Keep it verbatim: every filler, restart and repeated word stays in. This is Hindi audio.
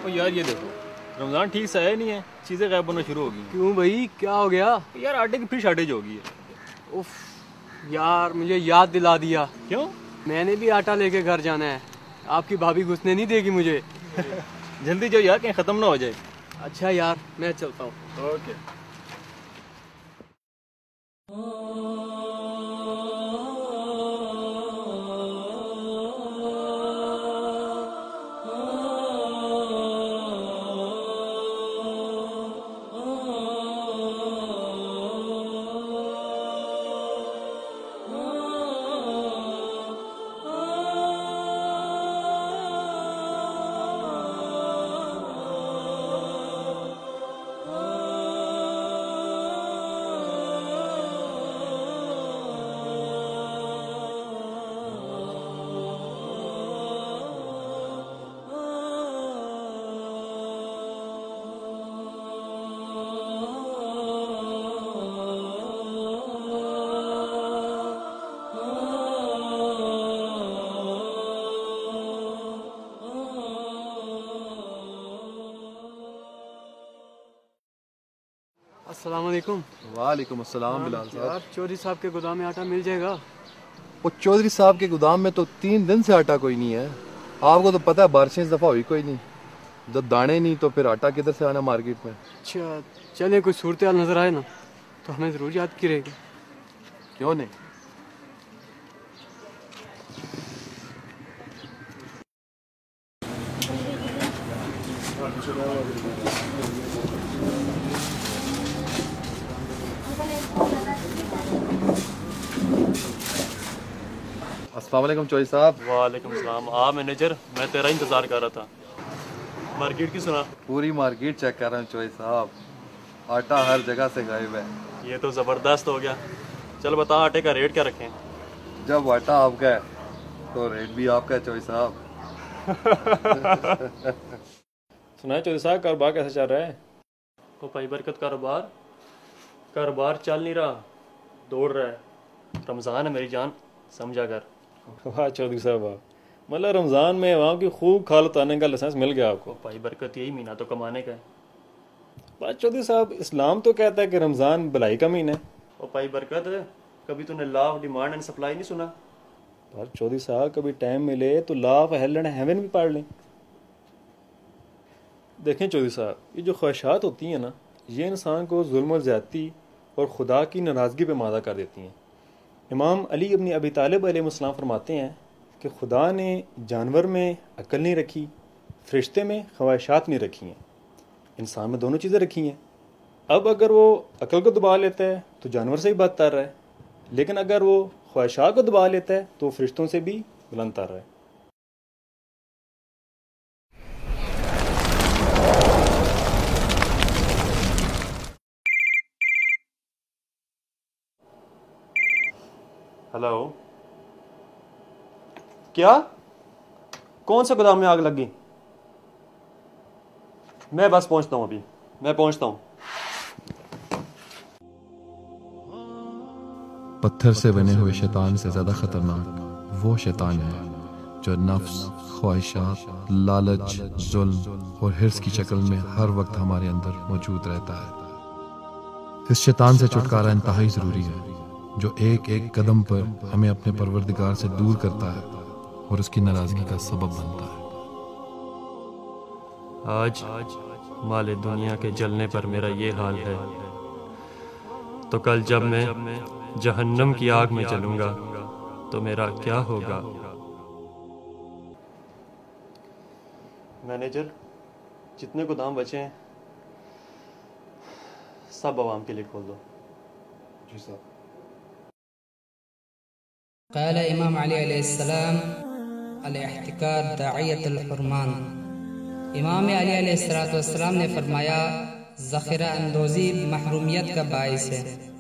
तो यार ये देखो, रमज़ान ठीक से आया नहीं है, चीज़ें गायब होना शुरू हो गई। क्यों भाई, क्या हो गया? यार आटे की फिर शॉर्टेज हो गई है। उफ यार, मुझे याद दिला दिया। क्यों? मैंने भी आटा लेके घर जाना है। आपकी भाभी घुसने नहीं देगी मुझे। जल्दी जाओ यार, कहीं ख़त्म ना हो जाए। अच्छा यार, मैं चलता हूँ। ओके। अस्सलाम वालेकुम। वालेकुम अस्सलाम बिलाल साहब। यार चौधरी साहब के गोदाम में आटा मिल जाएगा? वो चौधरी साहब के गोदाम में तो तीन दिन से आटा कोई नहीं है। आपको तो पता है बारिशें इस दफा हुई कोई नहीं, जब दाने नहीं तो फिर आटा किधर से आना मार्केट में। अच्छा चले, कोई सूरत हाल नजर आए ना तो हमें जरूर याद की रहेगी। क्यों नहीं। अस्सलाम वालेकुम चौधरी साहब। वालेकुम सलाम। आ मैनेजर, मैं तेरा इंतज़ार कर रहा था। मार्केट की सुना? पूरी मार्केट चेक कर रहा हूँ चौधरी साहब, आटा हर जगह से गायब है। ये तो ज़बरदस्त हो गया। चल बता, आटे का रेट क्या रखें? जब आटा आपका है तो रेट भी आपका है चौधरी साहब। सुना है चौधरी साहब, कारोबार कैसा चल रहा है? ओ भाई बरकत, कारोबार कारोबार चल नहीं रहा, दौड़ रहा है। रमज़ान है मेरी जान, समझा कर। वाह चौधरी साहब वाह, मतलब रमज़ान में वहाँ की खूब खालत आने का लाइसेंस मिल गया आपको। भाई बरकत, यही महीना तो कमाने का है। बात चौधरी साहब, इस्लाम तो कहता है कि रमज़ान भलाई का महीना है। ओ भाई बरकत, कभी तूने law of demand and supply नहीं सुना? पर चौधरी साहब, कभी टाइम मिले तो law of hell and heaven भी पढ़ लें। देखें चौधरी साहब, ये जो ख्वाहिशात होती हैं ना, ये इंसान को जुल्म और ज़्यादती और खुदा की नाराज़गी पे मादा कर देती हैं। इमाम अली इब्न अबी तालिब अलैहिस्सलाम फरमाते हैं कि खुदा ने जानवर में अक्ल नहीं रखी, फरिश्ते में ख्वाहिशात नहीं रखी हैं, इंसान में दोनों चीज़ें रखी हैं। अब अगर वो अक्ल को दबा लेता है तो जानवर से ही बदतर है, लेकिन अगर वो ख्वाहिशात को दबा लेता है तो फरिश्तों से भी बुलंद तर है। हेलो, क्या? कौन से गोदाम में आग लगी? मैं बस पहुंचता हूं, अभी मैं पहुंचता हूं। पत्थर से बने हुए शैतान से ज्यादा खतरनाक वो शैतान है जो नफ्स, ख्वाहिशात, लालच, जुल्म और हिर्स की शक्ल में हर वक्त हमारे अंदर मौजूद रहता है। इस शैतान से छुटकारा इंतहाई जरूरी है, जो एक एक कदम पर हमें अपने परवरदिगार से दूर करता है और उसकी नाराजगी का सबब बनता है। आज माले दुनिया के जलने पर मेरा ये हाल है, तो कल जब मैं जहन्नम की आग में जलूंगा तो मेरा क्या होगा? मैनेजर, जितने गोदाम बचे हैं सब आवाम के लिए खोल दो। जी साहब। क़ाल इमाम अली अलैहिस्सलाम अल-इह्तिकार दाइयतुल हुरमान। इमाम अली अलैहिस्सलाम ने फरमाया, ज़ख़ीरा अंदोज़ी महरूमियत का बाइस है।